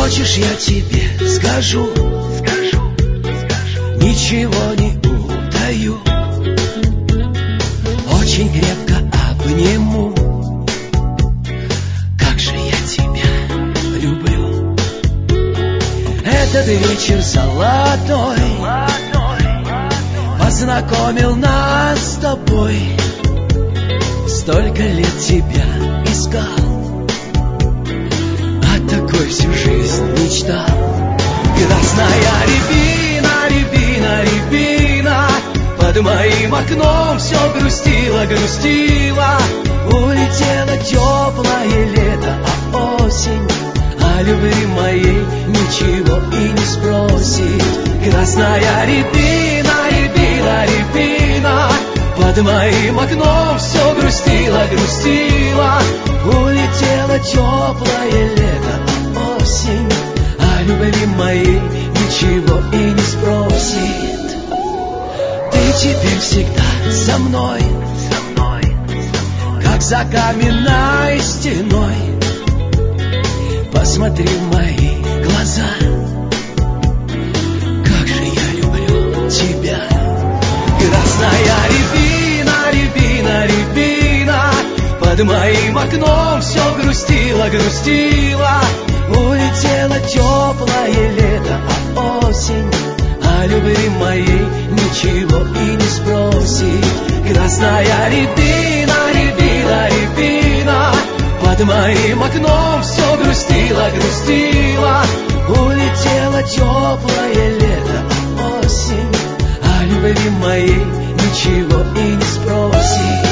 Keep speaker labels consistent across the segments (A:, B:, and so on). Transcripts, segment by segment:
A: Хочешь, я тебе скажу, ничего не утаю, очень крепко обниму. Как же я тебя люблю. Этот вечер золотой познакомил нас с тобой. Столько лет тебя искал, о такой всю жизнь мечтал. Красная рябина, рябина, рябина, под моим окном все грустила, грустила. Улетело теплое лето, а осень о любви моей ничего и не спросит. Красная рябина, рябина, рябина, под моим окном все грустила, грустила. Улетело теплое лето, а осень о любви моей ничего и не спросит. Ты теперь всегда со мной, как за каменной стеной. Посмотри в мои глаза, как же я люблю тебя. Красная рябина, рябина, рябина, под моим окном все грустила, грустила. Улетело теплое лето, а осень о любви моей ничего и не спросит. Красная рябина, рябина, рябина, под моим окном все грустила, грустила. Улетело теплое лето, а осень о любви моей ничего и не спросит.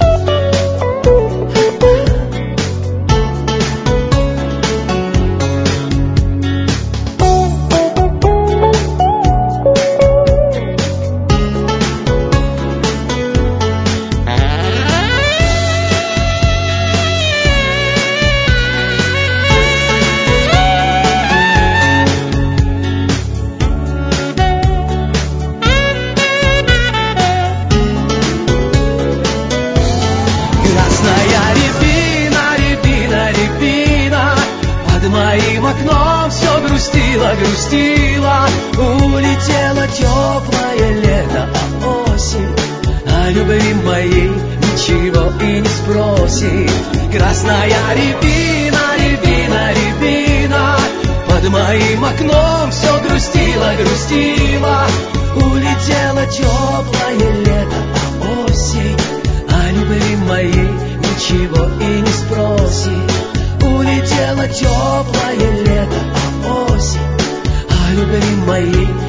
A: Грустила, улетело теплое лето, а осень о любви моей ничего и не спросит. Красная рябина, рябина, рябина, под моим окном все грустила, грустила. Улетело теплое лето, а осень о любви моей ничего и не спросит. Улетело теплое лето, а осень о любви моей